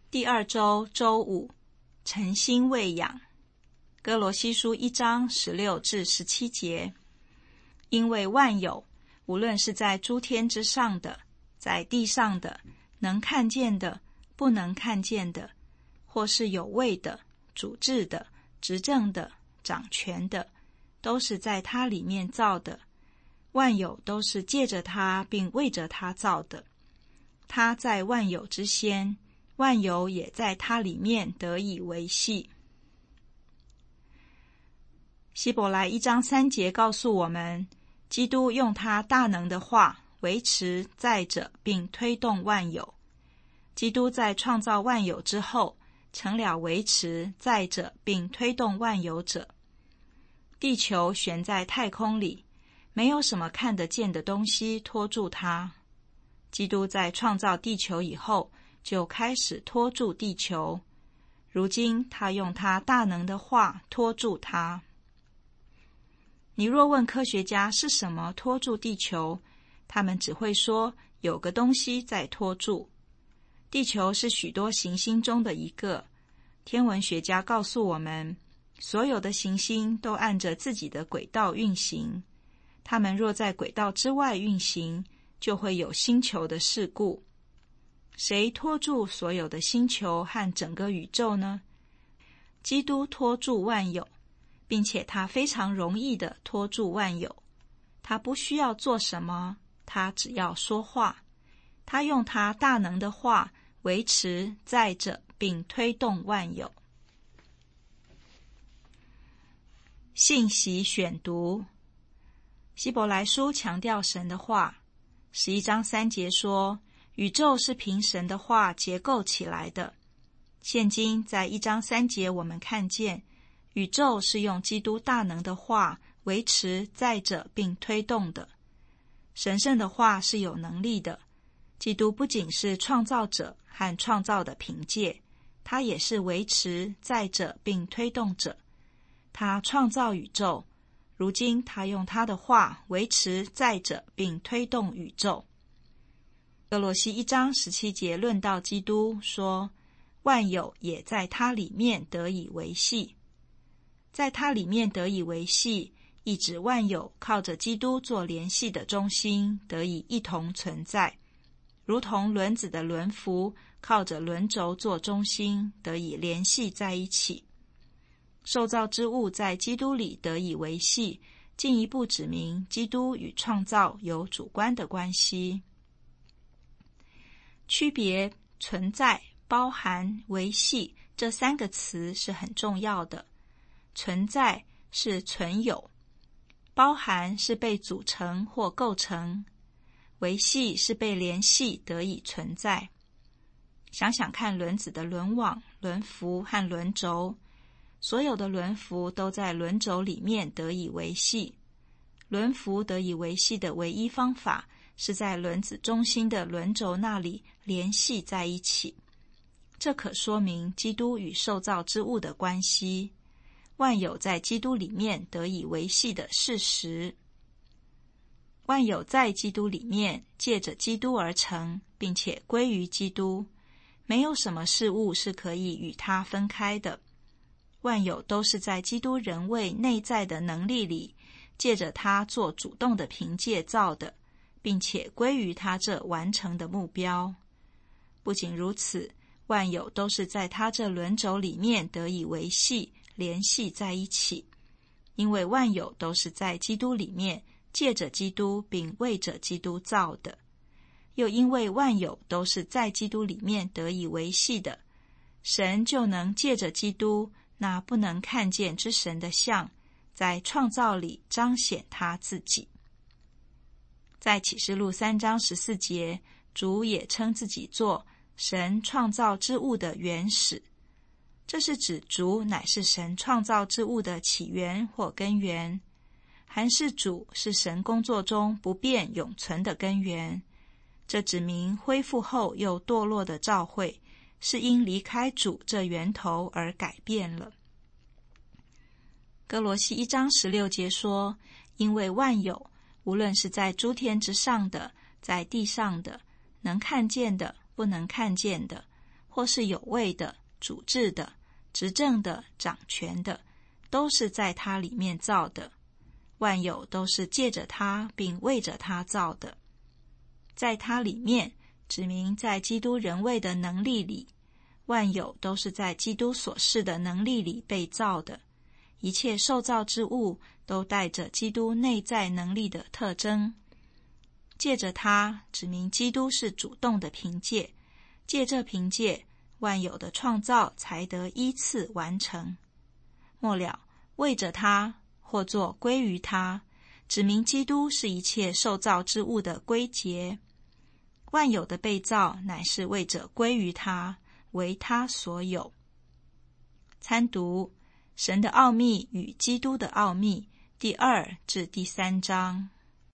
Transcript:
第2周周5，诚心喂养。哥罗西书1章16至17节。因为万有，无论是在诸天之上的，在地上的，能看见的，不能看见的，或是有位的、主治的、执政的、掌权的，都是在他里面造的。万有都是借着他并为着他造的。他在万有之先，万有也在他里面得以维系。希伯来1章3节告诉我们，基督用他大能的话维持在着并推动万有。基督在创造万有之后，成了维持在着并推动万有者。地球悬在太空里，没有什么看得见的东西拖住它。基督在创造地球以后，就开始拖住地球。如今他用他大能的话拖住它。你若问科学家是什么拖住地球，他们只会说有个东西在拖住。地球是许多行星中的一个。天文学家告诉我们，所有的行星都按着自己的轨道运行。它们若在轨道之外运行，就会有星球的事故。谁拖住所有的星球和整个宇宙呢？基督拖住万有，并且他非常容易地拖住万有。他不需要做什么，他只要说话。他用他大能的话维持在着并推动万有。信息选读。希伯来书强调神的话。11章3节说，宇宙是凭神的话结构起来的。现今在1章3节我们看见，宇宙是用基督大能的话维持在着并推动的。神圣的话是有能力的。基督不仅是创造者和创造的凭借，他也是维持在着并推动者。他创造宇宙，如今他用他的话维持在着并推动宇宙。哥罗西1章17节论到基督说，万有也在他里面得以维系。在他里面得以维系，意指万有靠着基督做联系的中心得以一同存在，如同轮子的轮辐靠着轮轴做中心得以联系在一起。受造之物在基督里得以维系，进一步指明基督与创造有主观的关系。区别存在、包含、维系这3个词是很重要的。存在是存有，包含是被组成或构成，维系是被联系得以存在。想想看轮子的轮网、轮辐和轮轴，所有的轮辐都在轮轴里面得以维系。轮辐得以维系的唯一方法是在轮子中心的轮轴那里联系在一起。这可说明基督与受造之物的关系，万有在基督里面得以维系的事实。万有在基督里面借着基督而成，并且归于基督，没有什么事物是可以与它分开的。万有都是在基督人位内在的能力里，借着他做主动的凭借造的，并且归于他这完成的目标。不仅如此，万有都是在他这轮轴里面得以维系、联系在一起，因为万有都是在基督里面借着基督并为着基督造的。又因为万有都是在基督里面得以维系的，神就能借着基督那不能看见之神的像，在创造里彰显他自己。在启示录3章14节，主也称自己做神创造之物的原始。这是指主乃是神创造之物的起源或根源，还是主是神工作中不变永存的根源。这指明恢复后又堕落的教会是因离开主这源头而改变了。哥罗西1章16节说，因为万有，无论是在诸天之上的，在地上的，能看见的，不能看见的， 或是有位的、主治的、执政的、掌权的，都是在他里面造的。万有都是借着他并为着他造的。在他里面，指明在基督人位的能力里，万有都是在基督所示的能力里被造的。一切受造之物都带着基督内在能力的特征。借着他，指明基督是主动的凭借，借这凭借，万有的创造才得依次完成。末了，为着他，或作归于他，指明基督是一切受造之物的归结。万有的被造乃是为着归于他，为他所有。参读神的奥秘与基督的奥秘第2至第3章。